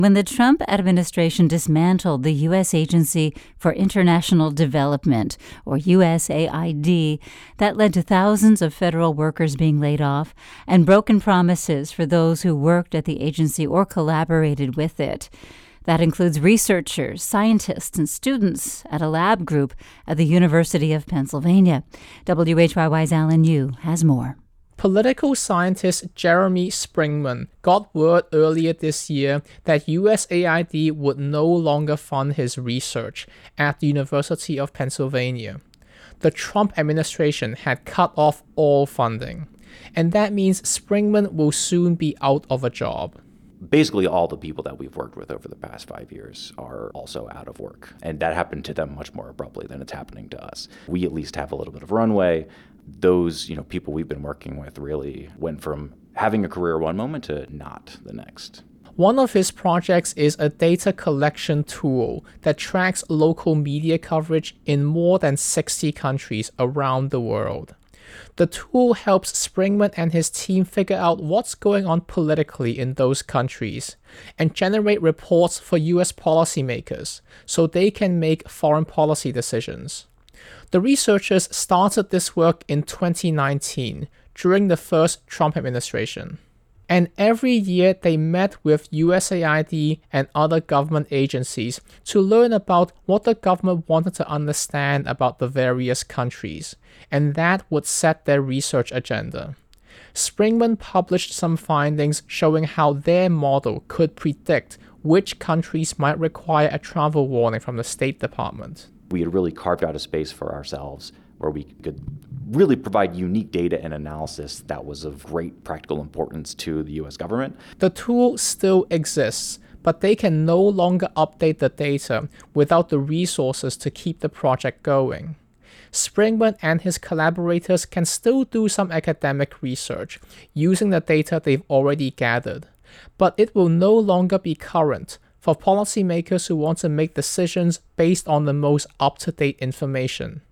When the Trump administration dismantled the U.S. Agency for International Development, or USAID, that led to thousands of federal workers being laid off and broken promises for those who worked at the agency or collaborated with it. That includes researchers, scientists, and students at a lab group at the University of Pennsylvania. WHYY's Alan Yu has more. Political scientist Jeremy Springman got word earlier this year that USAID would no longer fund his research at the University of Pennsylvania. The Trump administration had cut off all funding, and that means Springman will soon be out of a job. Basically, all the people that we've worked with over the past 5 years are also out of work. And that happened to them much more abruptly than it's happening to us. We at least have a little bit of runway. Those, people we've been working with really went from having a career one moment to not the next. One of his projects is a data collection tool that tracks local media coverage in more than 60 countries around the world. The tool helps Springman and his team figure out what's going on politically in those countries and generate reports for US policymakers so they can make foreign policy decisions. The researchers started this work in 2019 during the first Trump administration. And every year they met with USAID and other government agencies to learn about what the government wanted to understand about the various countries, and that would set their research agenda. Springman published some findings showing how their model could predict which countries might require a travel warning from the State Department. We had really carved out a space for ourselves where we could really provide unique data and analysis that was of great practical importance to the U.S. government. The tool still exists, but they can no longer update the data without the resources to keep the project going. Springman and his collaborators can still do some academic research using the data they've already gathered, but it will no longer be current for policymakers who want to make decisions based on the most up-to-date information.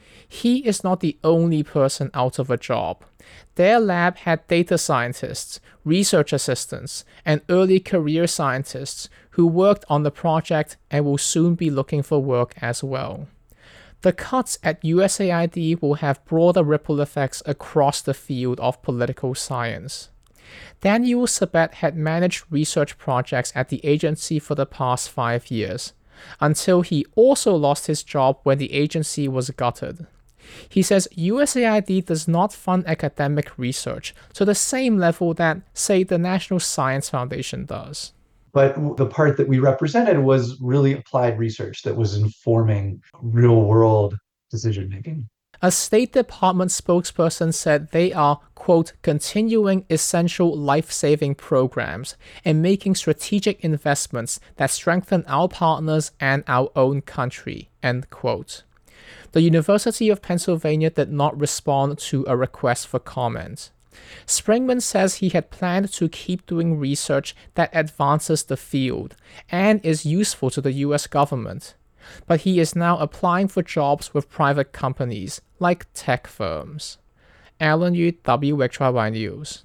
He is not the only person out of a job. Their lab had data scientists, research assistants, and early career scientists who worked on the project and will soon be looking for work as well. The cuts at USAID will have broader ripple effects across the field of political science. Daniel Sabet had managed research projects at the agency for the past 5 years, until he also lost his job when the agency was gutted. He says USAID does not fund academic research to the same level that, say, the National Science Foundation does. But the part that we represented was really applied research that was informing real-world decision-making. A State Department spokesperson said they are, quote, continuing essential life-saving programs and making strategic investments that strengthen our partners and our own country, end quote. The University of Pennsylvania did not respond to a request for comment. Springman says he had planned to keep doing research that advances the field and is useful to the US government, but he is now applying for jobs with private companies like tech firms. Alan Yu, WHYY News.